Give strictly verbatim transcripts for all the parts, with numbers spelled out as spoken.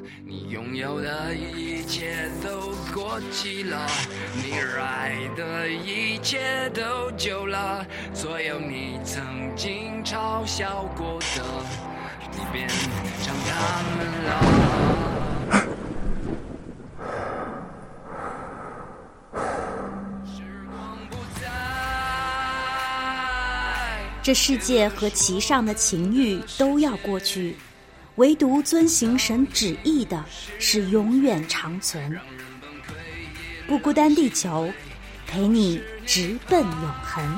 你拥有的一切都过期了，你热爱的一切都旧了，所有你曾经嘲笑过的，你变成他们了。 这世界和其上的情欲都要过去，唯独遵行神旨意的是永远长存。不孤单地球，陪你直奔永恒。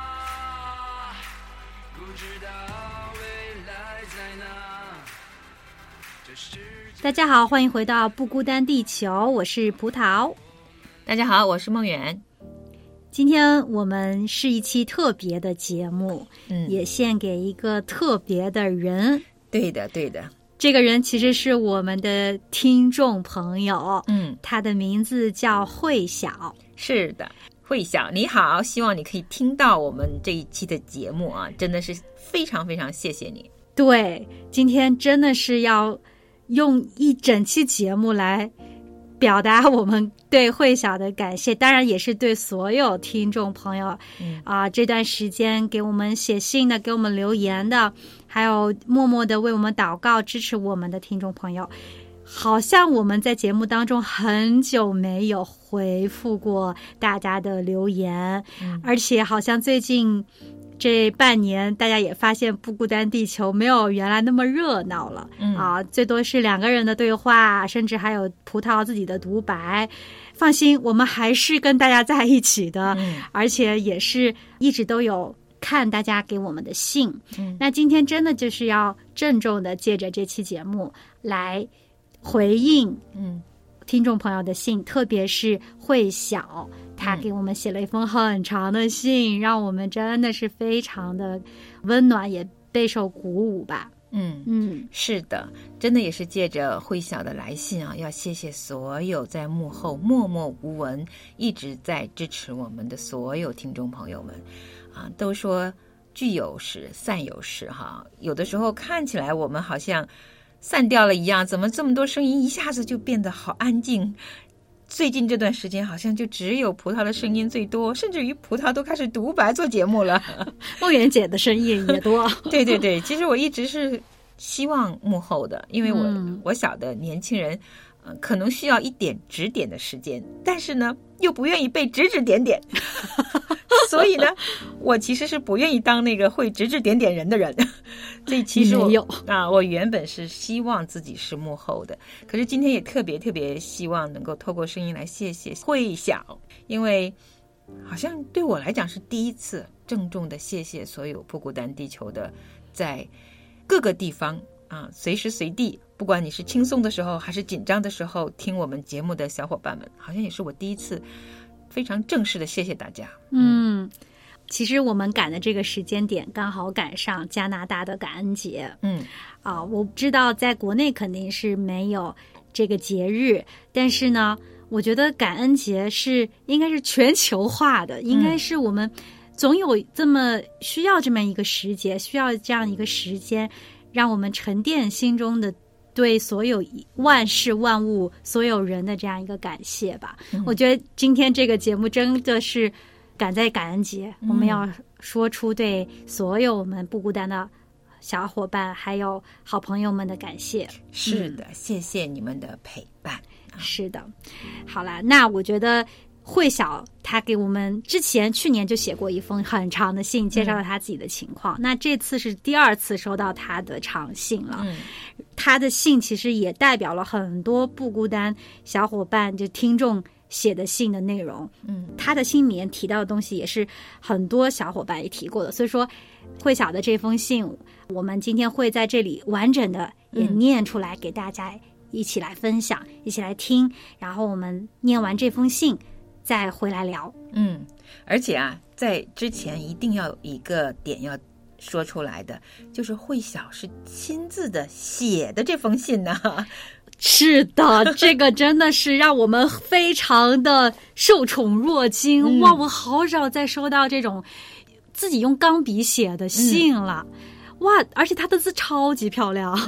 大家好，欢迎回到不孤单地球，我是葡萄。 大家好，我是梦圆。 今天我们是一期特别的节目，嗯，也献给一个特别的人。 对的，对的。 这个人其实是我们的听众朋友，嗯，他的名字叫慧晓。 是的，慧晓你好，希望你可以听到我们这一期的节目啊，真的是非常非常谢谢你。 对，今天真的是要用一整期节目来表达我们对慧晓的感谢，当然也是对所有听众朋友，嗯啊，这段时间给我们写信的、给我们留言的，还有默默的为我们祷告支持我们的听众朋友。好像我们在节目当中很久没有回复过大家的留言，嗯、而且好像最近这半年大家也发现不孤单地球没有原来那么热闹了，嗯啊，最多是两个人的对话，甚至还有葡萄自己的独白。放心，我们还是跟大家在一起的，嗯、而且也是一直都有看大家给我们的信。嗯，那今天真的就是要郑重的借着这期节目来回应嗯听众朋友的信，特别是慧晓，他给我们写了一封很长的信，嗯、让我们真的是非常的温暖，也备受鼓舞吧。 嗯嗯，是的，真的也是借着慧晓的来信啊，要谢谢所有在幕后默默无闻一直在支持我们的所有听众朋友们啊，都说聚有时散有时哈，有的时候看起来我们好像散掉了一样，怎么这么多声音一下子就变得好安静？最近这段时间好像就只有葡萄的声音最多，甚至于葡萄都开始独白做节目了。 梦圆姐的声音也多。 对对对，其实我一直是希望幕后的，因为我、嗯、我晓得年轻人、呃、可能需要一点指点的时间，但是呢又不愿意被指指点点。所以呢我其实是不愿意当那个会指指点点人的人。所以其实我有啊，我原本是希望自己是幕后的，可是今天也特别特别希望能够透过声音来谢谢慧晓，因为好像对我来讲是第一次郑重的谢谢所有不孤单地球的在各个地方啊，随时随地，不管你是轻松的时候还是紧张的时候听我们节目的小伙伴们，好像也是我第一次非常正式的谢谢大家。 嗯，其实我们赶的这个时间点刚好赶上加拿大的感恩节。嗯，啊，我知道在国内肯定是没有这个节日，但是呢，我觉得感恩节是应该是全球化的，应该是我们总有这么需要这么一个时节，需要这样一个时间，让我们沉淀心中的对所有万事万物所有人的这样一个感谢吧。嗯、我觉得今天这个节目真的是赶在感恩节，嗯、我们要说出对所有我们不孤单的小伙伴还有好朋友们的感谢。 是的，嗯、谢谢你们的陪伴。 是的，好啦，那我觉得慧晓他给我们之前去年就写过一封很长的信，介绍了他自己的情况。嗯、那这次是第二次收到他的长信了。嗯、他的信其实也代表了很多不孤单小伙伴就听众写的信的内容。嗯，他的信里面提到的东西也是很多小伙伴也提过的，所以说慧晓的这封信我们今天会在这里完整的也念出来给大家一起来分享，嗯、一起来听，然后我们念完这封信再回来聊。 嗯，而且啊，在之前一定要有一个点要说出来的，就是慧晓是亲自的写的这封信呢。 是的，这个真的是让我们非常的受宠若惊。嗯、哇，我好少再收到这种自己用钢笔写的信了。嗯、哇，而且他的字超级漂亮。嗯，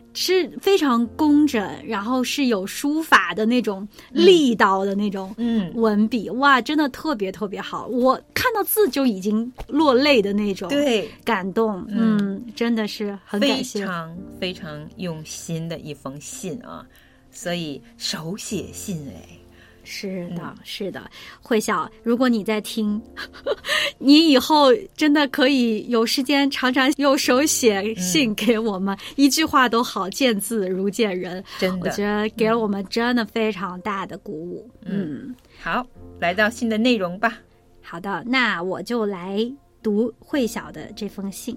是非常工整，然后是有书法的那种力道的那种文笔，嗯、哇，真的特别特别好。我看到字就已经落泪的那种， 对， 感动，嗯，嗯真的是很感谢， 非常非常用心的一封信啊，所以手写信哎。 是的，是的，慧晓，如果你在听，你以后真的可以有时间常常用手写信给我们，嗯、一句话都好，见字如见人， 真的， 我觉得给了我们真的非常大的鼓舞。嗯， 嗯好，来到信的内容吧。 好的，那我就来读慧晓的这封信。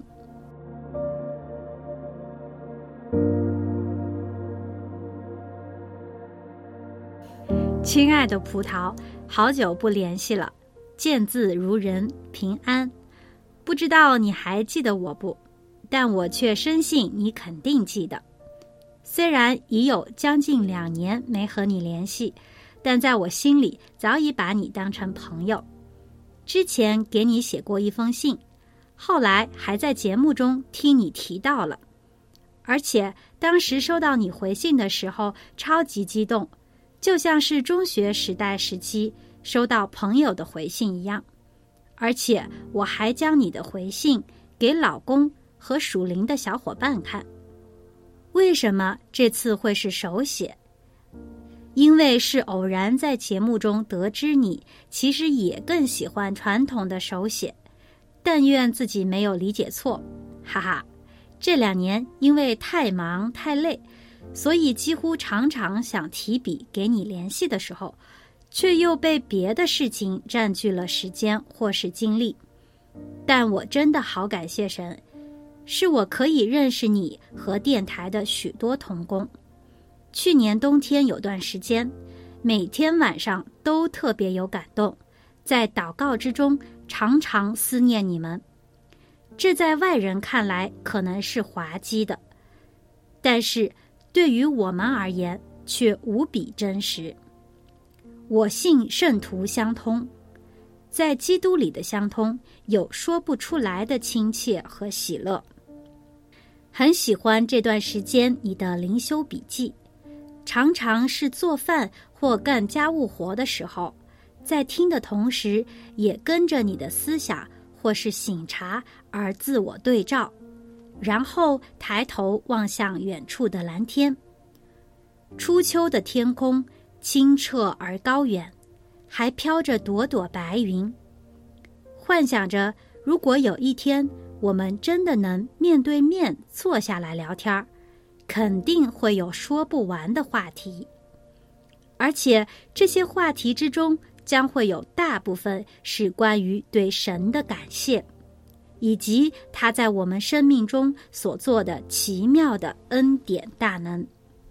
亲爱的葡萄，好久不联系了，见字如人，平安。不知道你还记得我不？但我却深信你肯定记得。虽然已有将近两年没和你联系，但在我心里早已把你当成朋友。之前给你写过一封信，后来还在节目中听你提到了，而且当时收到你回信的时候超级激动，就像是中学时代时期收到朋友的回信一样，而且我还将你的回信给老公和属灵的小伙伴看。为什么这次会是手写？因为是偶然在节目中得知你其实也更喜欢传统的手写，但愿自己没有理解错，哈哈。这两年因为太忙太累，所以几乎常常想提笔给你联系的时候，却又被别的事情占据了时间或是精力。但我真的好感谢神，是我可以认识你和电台的许多同工。去年冬天有段时间，每天晚上都特别有感动，在祷告之中常常思念你们。这在外人看来可能是滑稽的，但是对于我们而言却无比真实。我信圣徒相通，在基督里的相通有说不出来的亲切和喜乐。很喜欢这段时间你的灵修笔记，常常是做饭或干家务活的时候，在听的同时也跟着你的思想或是省察而自我对照，然后抬头望向远处的蓝天。初秋的天空清澈而高远，还飘着朵朵白云。幻想着如果有一天我们真的能面对面坐下来聊天，肯定会有说不完的话题，而且这些话题之中将会有大部分是关于对神的感谢，以及他在我们生命中所做的奇妙的恩典大能。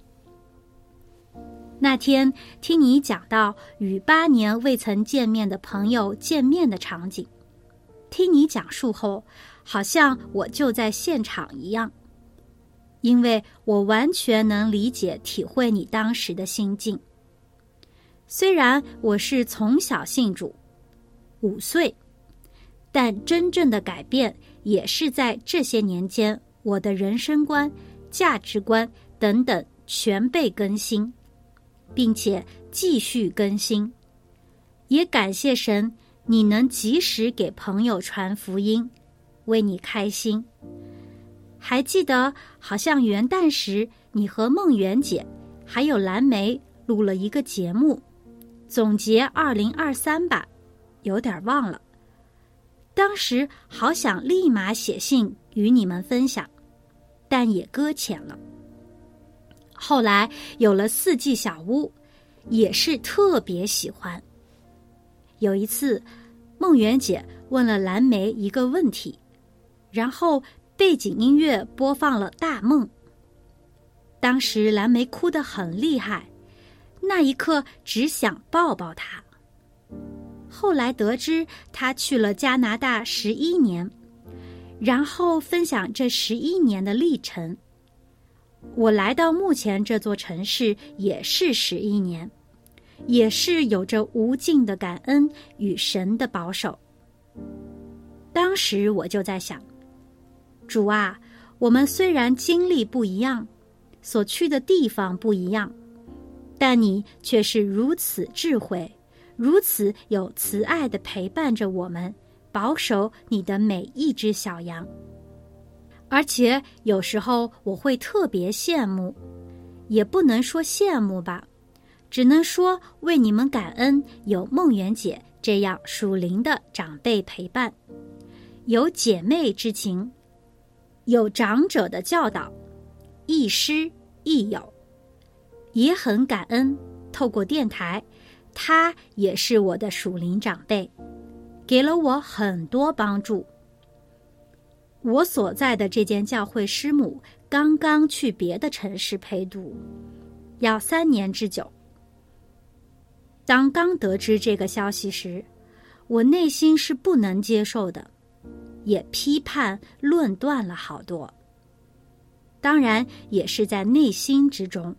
那天听你讲到与八年未曾见面的朋友见面的场景，听你讲述后，好像我就在现场一样，因为我完全能理解体会你当时的心境。虽然我是从小信主，五岁，但真正的改变也是在这些年间，我的人生观、价值观等等全被更新，并且继续更新。也感谢神，你能及时给朋友传福音，为你开心。还记得好像元旦时你和梦圆姐还有蓝莓录了一个节目，总结二零二三吧，有点忘了。当时好想立马写信与你们分享，但也搁浅了。后来有了四季小屋，也是特别喜欢。有一次梦圆姐问了蓝莓一个问题，然后背景音乐播放了大梦。当时蓝莓哭得很厉害，那一刻只想抱抱她。后来得知她去了加拿大十一年，然后分享这十一年的历程。我来到目前这座城市也是十一年，也是有着无尽的感恩与神的保守。当时我就在想，主啊，我们虽然经历不一样， 所去的地方不一样，但你却是如此智慧，如此有慈爱地陪伴着我们，保守你的每一只小羊。而且有时候我会特别羡慕，也不能说羡慕吧，只能说为你们感恩，有梦圆姐这样属灵的长辈陪伴，有姐妹之情，有长者的教导，亦师亦友。也很感恩透过电台，他也是我的属灵长辈，给了我很多帮助。我所在的这间教会师母刚刚去别的城市陪读，要三年之久。当刚得知这个消息时，我内心是不能接受的，也批判论断了好多，当然也是在内心之中。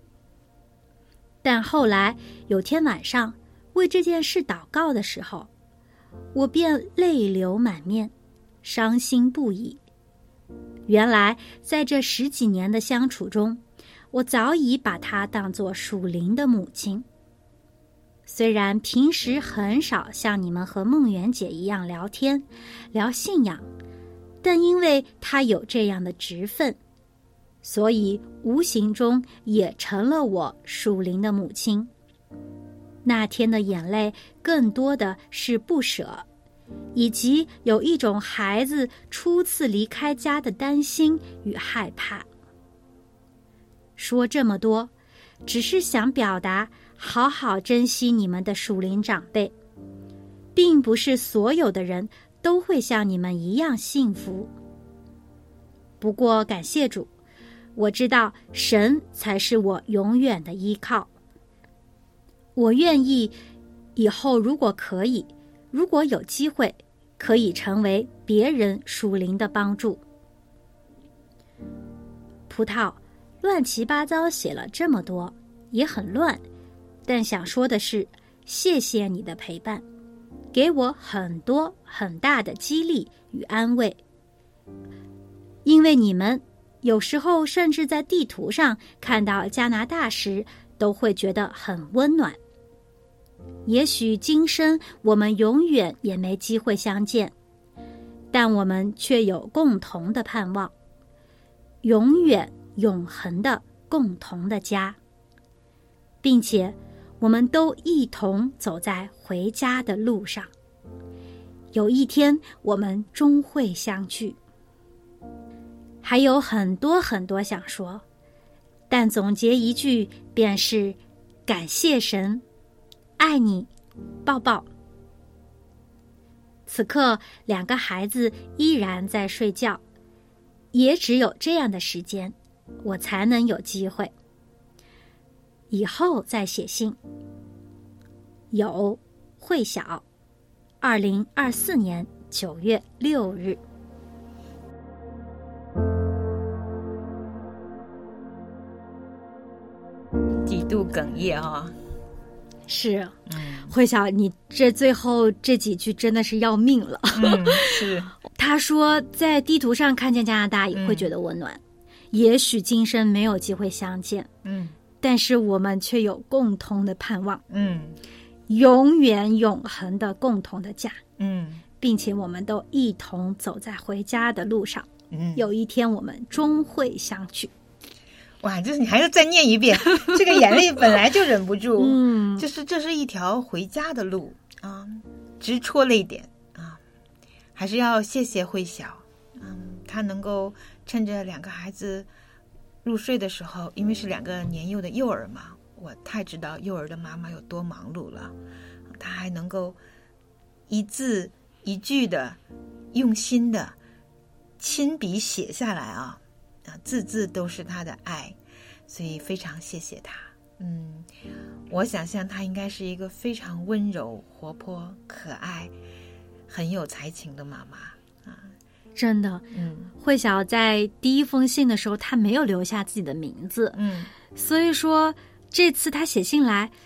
但后来有天晚上为这件事祷告的时候，我便泪流满面，伤心不已。原来在这十几年的相处中，我早已把她当作属灵的母亲。虽然平时很少像你们和梦圆姐一样聊天聊信仰，但因为她有这样的职分，所以无形中也成了我属灵的母亲。那天的眼泪更多的是不舍，以及有一种孩子初次离开家的担心与害怕。说这么多，只是想表达好好珍惜你们的属灵长辈，并不是所有的人都会像你们一样幸福。不过感谢主，我知道神才是我永远的依靠。我愿意以后如果可以，如果有机会，可以成为别人属灵的帮助。葡萄乱七八糟写了这么多，也很乱，但想说的是，谢谢你的陪伴，给我很多很大的激励与安慰。因为你们有时候甚至在地图上看到加拿大时，都会觉得很温暖。也许今生我们永远也没机会相见，但我们却有共同的盼望，永远永恒的共同的家，并且我们都一同走在回家的路上。有一天我们终会相聚。还有很多很多想说，但总结一句便是感谢神，爱你，抱抱。此刻两个孩子依然在睡觉，也只有这样的时间，我才能有机会。以后再写信。有慧晓，二零二四年九月六日。 几度哽咽啊！ 是，慧晓，你这最后这几句真的是要命了。 嗯，是。 他说，在地图上看见加拿大也会觉得温暖，嗯、也许今生没有机会相见，嗯，但是我们却有共同的盼望，嗯，永远永恒的共同的家，嗯，并且我们都一同走在回家的路上，嗯，有一天我们终会相聚。 哇，就是你还要再念一遍，这个眼泪本来就忍不住。嗯，就是这是一条回家的路啊，直戳泪点啊。还是要谢谢慧晓，嗯，她能够趁着两个孩子入睡的时候，因为是两个年幼的幼儿嘛，我太知道幼儿的妈妈有多忙碌了，她还能够一字一句的用心的亲笔写下来啊。啊，字字都是他的爱，所以非常谢谢他。嗯，我想象他应该是一个非常温柔、活泼、可爱、很有才情的妈妈啊！ 真的，嗯，慧晓在第一封信的时候，他没有留下自己的名字，嗯，所以说这次他写信来，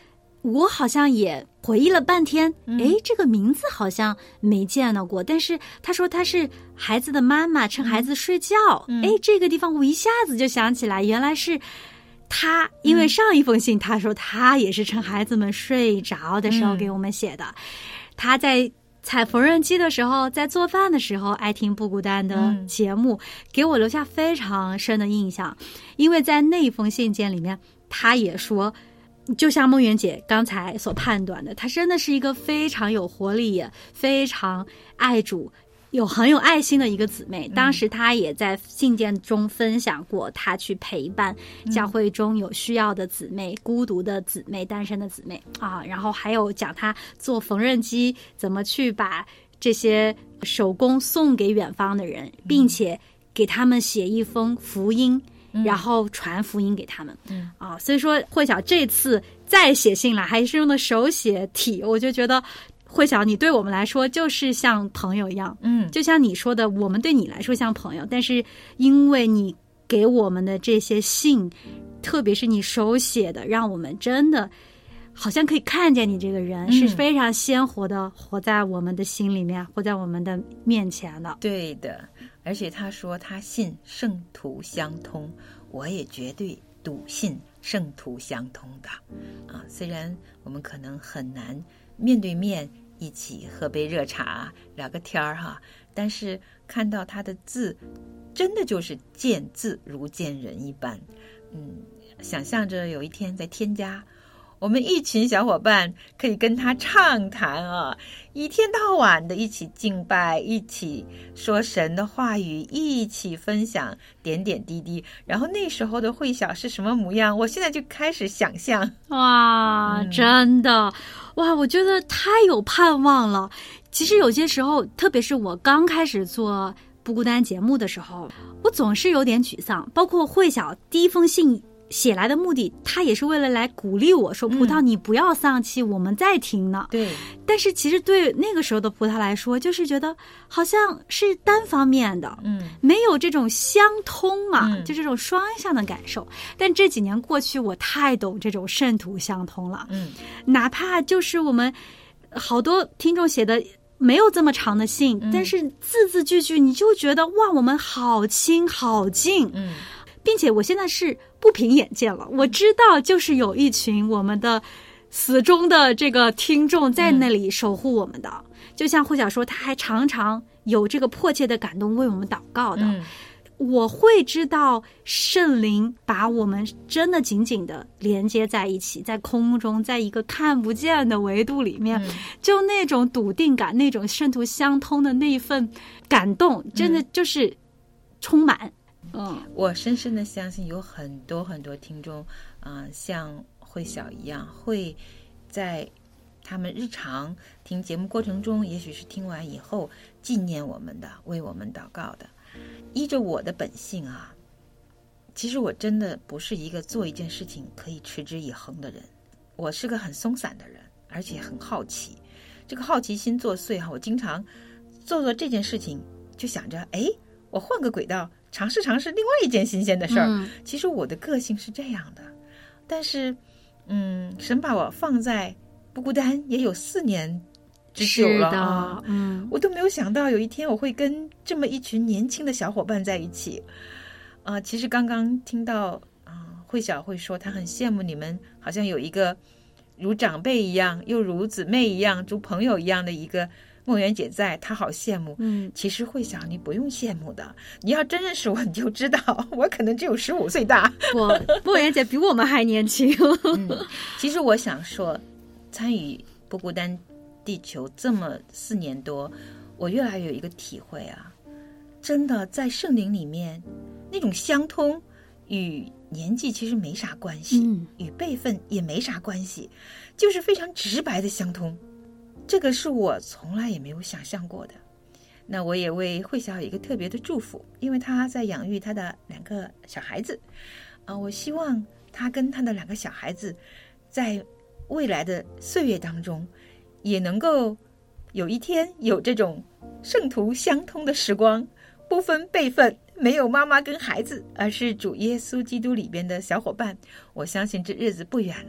我好像也回忆了半天，诶，这个名字好像没见到过。但是他说他是孩子的妈妈，趁孩子睡觉。诶，这个地方我一下子就想起来，原来是他，因为上一封信他说他也是趁孩子们睡着的时候给我们写的。他在踩缝纫机的时候，在做饭的时候爱听不孤单的节目，给我留下非常深的印象。因为在那封信件里面，他也说，就像梦圆姐刚才所判断的，她真的是一个非常有活力，也非常爱主，有很有爱心的一个姊妹。当时她也在信件中分享过，她去陪伴教会中有需要的姊妹、嗯、孤独的姊妹、单身的姊妹啊，然后还有讲她做缝纫机怎么去把这些手工送给远方的人，并且给他们写一封福音。然后传福音给他们，嗯啊，所以说慧晓这次再写信来，还是用的手写体，我就觉得慧晓你对我们来说就是像朋友一样，嗯，就像你说的，我们对你来说像朋友，但是因为你给我们的这些信，特别是你手写的，让我们真的好像可以看见你这个人、嗯、是非常鲜活的活在我们的心里面，活在我们的面前的。 对的，而且他说他信圣徒相通，我也绝对笃信圣徒相通的啊。虽然我们可能很难面对面一起喝杯热茶聊个天儿哈，但是看到他的字，真的就是见字如见人一般。嗯，想象着有一天在天家，我们一群小伙伴可以跟他畅谈啊，一天到晚的一起敬拜，一起说神的话语，一起分享点点滴滴。然后那时候的慧晓是什么模样，我现在就开始想象。 哇、嗯、真的哇，我觉得太有盼望了。其实有些时候，特别是我刚开始做不孤单节目的时候，我总是有点沮丧。包括慧晓第一封信写来的目的，他也是为了来鼓励我说，葡萄你不要丧气、嗯、我们再听呢。对，但是其实对那个时候的葡萄来说，就是觉得好像是单方面的，嗯，没有这种相通嘛、嗯、就这种双向的感受。但这几年过去，我太懂这种圣徒相通了。嗯，哪怕就是我们好多听众写的没有这么长的信、嗯、但是字字句句你就觉得哇，我们好亲好近。嗯，并且我现在是不凭眼见了，我知道就是有一群我们的死忠的这个听众在那里守护我们的、嗯、就像慧晓说，他还常常有这个迫切的感动为我们祷告的、嗯、我会知道圣灵把我们真的紧紧的连接在一起，在空中，在一个看不见的维度里面、嗯、就那种笃定感，那种圣徒相通的那一份感动，真的就是充满。 嗯，我深深的相信有很多很多听众啊、呃，像慧晓一样，会在他们日常听节目过程中，也许是听完以后纪念我们的，为我们祷告的。依着我的本性啊，其实我真的不是一个做一件事情可以持之以恒的人，我是个很松散的人，而且很好奇，这个好奇心作祟哈，我经常做做这件事情就想着，哎，我换个轨道尝试尝试另外一件新鲜的事儿、嗯、其实我的个性是这样的。但是嗯，神把我放在不孤单也有四年之久了啊，嗯，我都没有想到有一天我会跟这么一群年轻的小伙伴在一起啊、呃。其实刚刚听到啊、呃，慧晓会说她很羡慕你们，好像有一个如长辈一样又如姊妹一样如朋友一样的一个梦圆姐在，她好羡慕。嗯，其实慧晓你不用羡慕的，你要真认识我你就知道，我可能只有十五岁大。 我梦圆姐比我们还年轻。 嗯，其实我想说，参与不孤单地球这么四年多，我越来越有一个体会啊，真的在圣灵里面那种相通与年纪其实没啥关系、嗯、与辈分也没啥关系，就是非常直白的相通。这个是我从来也没有想象过的。那我也为慧晓有一个特别的祝福，因为她在养育她的两个小孩子啊、呃，我希望她跟她的两个小孩子在未来的岁月当中也能够有一天有这种圣徒相通的时光，不分辈分，没有妈妈跟孩子，而是主耶稣基督里边的小伙伴。我相信这日子不远了，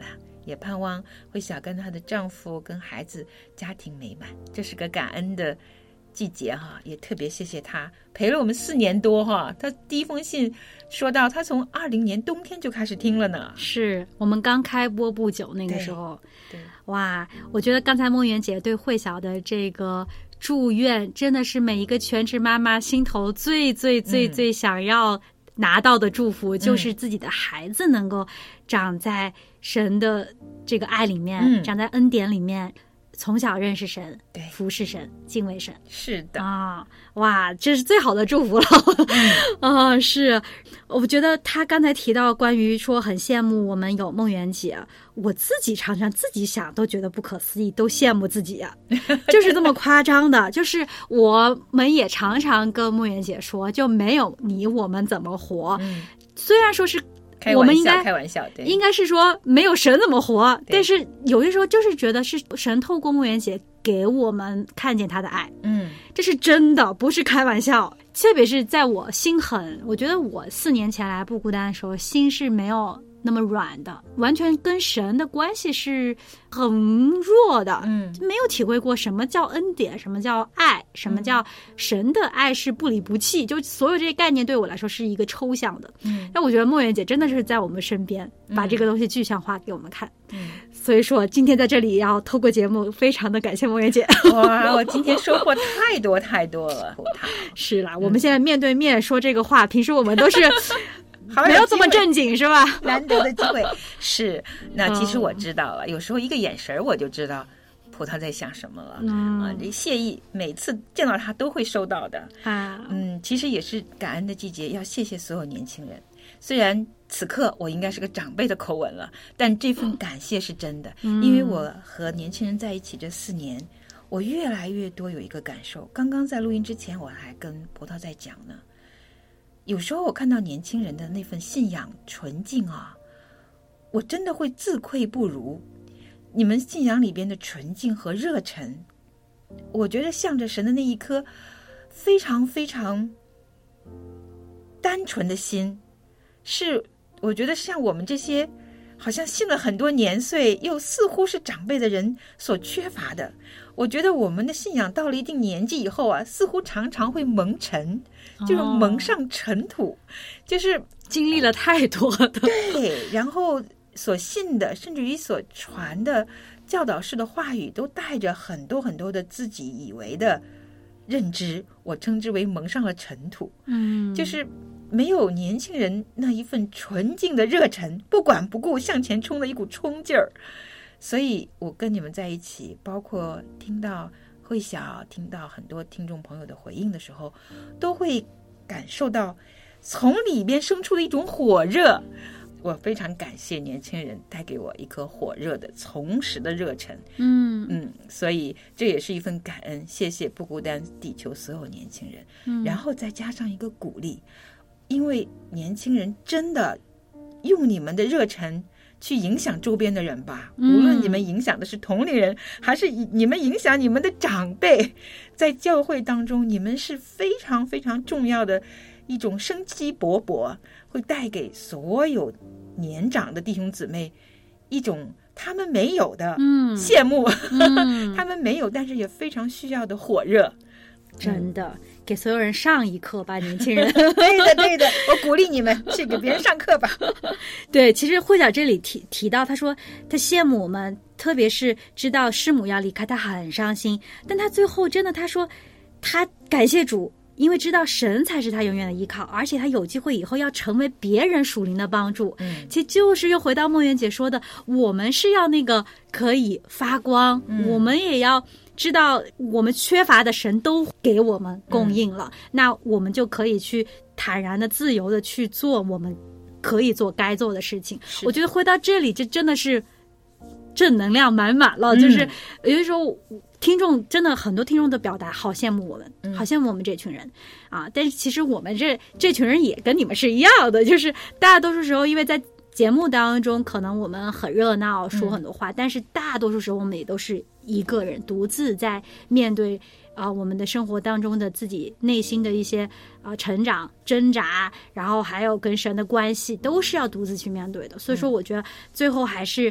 也盼望慧晓跟她的丈夫跟孩子家庭美满。这是个感恩的季节哈，也特别谢谢她陪了我们四年多哈。她第一封信说到，她从二零年冬天就开始听了呢。 是我们刚开播不久那个时候。 对，对哇，我觉得刚才梦圆姐对慧晓的这个祝愿，真的是每一个全职妈妈心头最最最最想要拿到的祝福，嗯、就是自己的孩子能够长在神的这个爱里面，嗯、长在恩典里面。从小认识神，对，服侍神，敬畏神， 是的啊，哇，这是最好的祝福了。啊、嗯，是，我觉得他刚才提到关于说很羡慕我们有梦圆姐，我自己常常自己想都觉得不可思议，都羡慕自己呀、啊，就是这么夸张的。就是我们也常常跟梦圆姐说，就没有你我们怎么活？嗯、虽然说是。我们应该开玩笑，对， 应该是说没有神怎么活，但是有些时候就是觉得是神透过梦圆姐给我们看见他的爱，嗯，这是真的，不是开玩笑。特别是在我心很，我觉得我四年前来不孤单的时候，心是没有那么软的，完全跟神的关系是很弱的，嗯，没有体会过什么叫恩典，什么叫爱，什么叫神的爱是不离不弃，就所有这些概念对我来说是一个抽象的。嗯，但我觉得梦圆姐真的是在我们身边，把这个东西具象化给我们看。嗯，所以说今天在这里要透过节目，非常的感谢梦圆姐。 哇，我今天收获太多太多了。 是啦，我们现在面对面说这个话，平时我们都是。没有这么正经是吧？ 难得的机会是。那其实我知道了，嗯、有时候一个眼神我就知道葡萄在想什么了。嗯啊，这谢意每次见到他都会收到的啊。嗯，其实也是感恩的季节，要谢谢所有年轻人。虽然此刻我应该是个长辈的口吻了，但这份感谢是真的，嗯、因为我和年轻人在一起这四年，我越来越多有一个感受。刚刚在录音之前，我还跟葡萄在讲呢。有时候我看到年轻人的那份信仰纯净啊，我真的会自愧不如。你们信仰里边的纯净和热忱，我觉得向着神的那一颗非常非常单纯的心，是我觉得像我们这些好像信了很多年岁又似乎是长辈的人所缺乏的。我觉得我们的信仰到了一定年纪以后啊，似乎常常会蒙尘，就是蒙上尘土，哦、就是经历了太多的。 对，然后所信的，甚至于所传的教导式的话语，都带着很多很多的自己以为的认知，我称之为蒙上了尘土。嗯，就是没有年轻人那一份纯净的热忱，不管不顾向前冲的一股冲劲儿。所以我跟你们在一起，包括听到慧晓，听到很多听众朋友的回应的时候，都会感受到从里边生出的一种火热。我非常感谢年轻人带给我一颗火热的从实的热忱。嗯嗯，所以这也是一份感恩，谢谢不孤单地球所有年轻人。嗯，然后再加上一个鼓励，因为年轻人真的用你们的热忱去影响周边的人吧，无论你们影响的是同龄人，还是你们影响你们的长辈，在教会当中，你们是非常非常重要的一种生机勃勃，会带给所有年长的弟兄姊妹一种他们没有的羡慕，嗯、他们没有，但是也非常需要的火热。 真的，嗯、给所有人上一课吧，年轻人。 对的，对的，我鼓励你们去给别人上课吧。 对，其实慧晓这里提提到，他说他羡慕我们，特别是知道师母要离开，他很伤心。但他最后真的，他说他感谢主，因为知道神才是他永远的依靠，而且他有机会以后要成为别人属灵的帮助。嗯，其实就是又回到梦圆姐说的，我们是要那个可以发光，嗯、我们也要知道我们缺乏的神都给我们供应了，嗯、那我们就可以去坦然的、自由的去做我们可以做该做的事情。我觉得回到这里，这真的是正能量满满了。嗯、就是有的时候，听众真的很多听众的表达好羡慕我们，嗯、好羡慕我们这群人啊！但是其实我们这这群人也跟你们是一样的，就是大多数时候因为在节目当中，可能我们很热闹，说很多话，嗯、但是大多数时候我们也都是一个人独自在面对啊、呃、我们的生活当中的自己内心的一些啊、呃、成长挣扎，然后还有跟神的关系，都是要独自去面对的。所以说，我觉得最后还是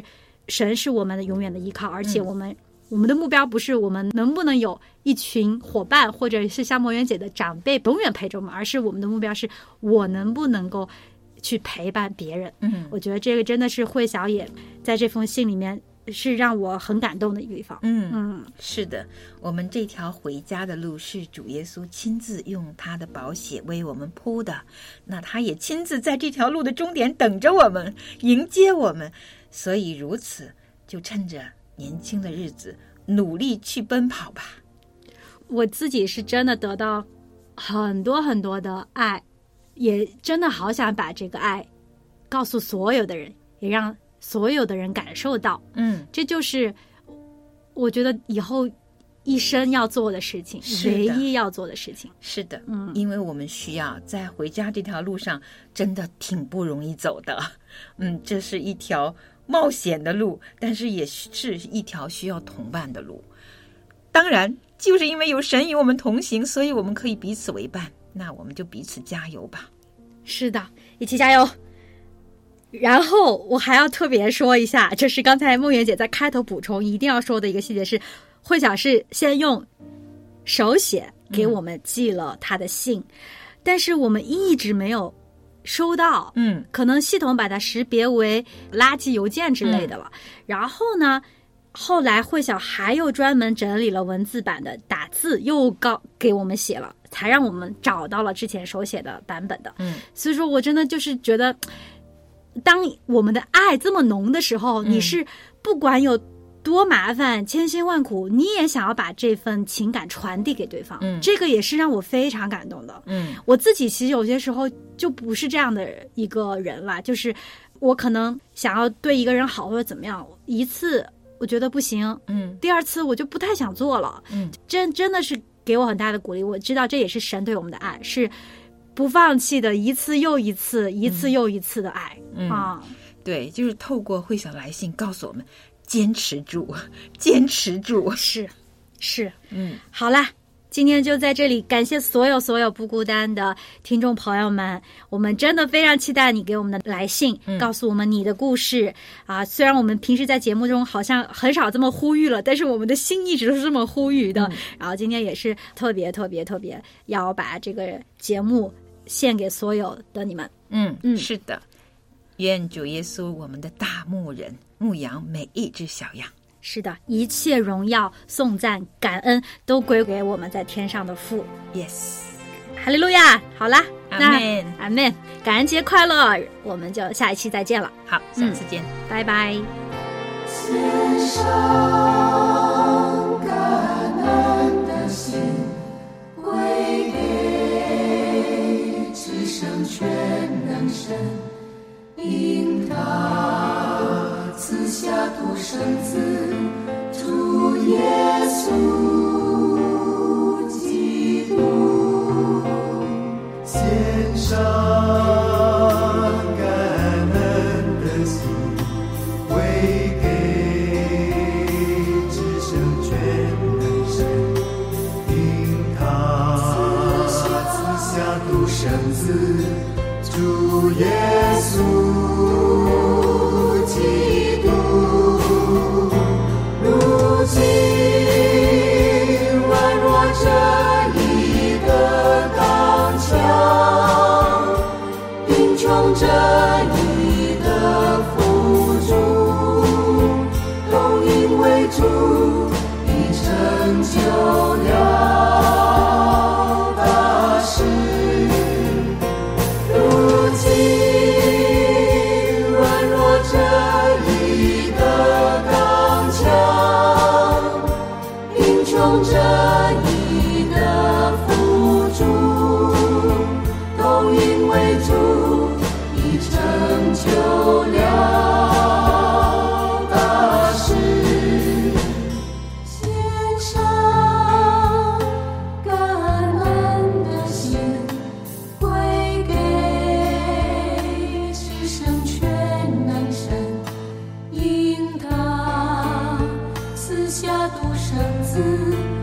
神是我们的永远的依靠，而且我们、嗯、我们的目标不是我们能不能有一群伙伴，或者是像梦圆姐的长辈永远陪着我们，而是我们的目标是我能不能够去陪伴别人。 嗯， 我觉得这个真的是慧小也在这封信里面是让我很感动的一个地方。 嗯嗯，是的，我们这条回家的路是主耶稣亲自用他的宝血为我们铺的，那他也亲自在这条路的终点等着我们，迎接我们。所以如此，就趁着年轻的日子努力去奔跑吧。 我自己是真的得到很多很多的爱，也真的好想把这个爱告诉所有的人，也让所有的人感受到。 嗯， 这就是我觉得以后一生要做的事情，唯一要做的事情。 是的， 嗯， 因为我们需要在回家这条路上真的挺不容易走的。嗯，这是一条冒险的路，但是也是一条需要同伴的路。当然就是因为有神与我们同行，所以我们可以彼此为伴，那我们就彼此加油吧。 是的，一起加油。然后我还要特别说一下，就是刚才梦圆姐在开头补充一定要说的一个细节是，慧小是先用手写给我们寄了他的信、嗯、但是我们一直没有收到， 嗯， 可能系统把它识别为垃圾邮件之类的了、嗯、然后呢后来慧小还又专门整理了文字版的打字，又告给我们写了，才让我们找到了之前手写的版本的。 嗯， 所以说我真的就是觉得，当我们的爱这么浓的时候、嗯、你是不管有多麻烦千辛万苦，你也想要把这份情感传递给对方。 嗯， 这个也是让我非常感动的。 嗯， 我自己其实有些时候就不是这样的一个人啦，就是我可能想要对一个人好或者怎么样，一次我觉得不行， 嗯， 第二次我就不太想做了。 嗯， 真真的是给我很大的鼓励。我知道这也是神对我们的爱，是不放弃的，一次又一次，一次又一次的爱。 嗯啊， 对，就是透过慧小来信告诉我们，坚持住，坚持住。 是，是， 嗯， 好啦。今天就在这里感谢所有所有不孤单的听众朋友们，我们真的非常期待你给我们的来信、嗯、告诉我们你的故事啊！虽然我们平时在节目中好像很少这么呼吁了，但是我们的心一直都是这么呼吁的、嗯、然后今天也是特别特别特别要把这个节目献给所有的你们。 嗯嗯，是的，愿主耶稣我们的大牧人牧养每一只小羊。 是的，一切荣耀颂赞感恩都归给我们在天上的父。 Yes， 哈利路亚。好啦， 阿们阿们，感恩节快乐，我们就下一期再见了。 好，下次见、 嗯、拜拜。 献上感恩的心，归给至圣全能神，因他赐下独生子主耶稣基督，献上感恩的心，归给至圣全能神，因他赐下独生子主耶稣基督，如今宛若这一个刚强，贫穷这一个富足，都因为主已成就了大事。如今宛若这一个刚强，贫穷这一个富足，都因为主已成就了大事。献上感恩的心，归给至圣全能神，因他赐下独生子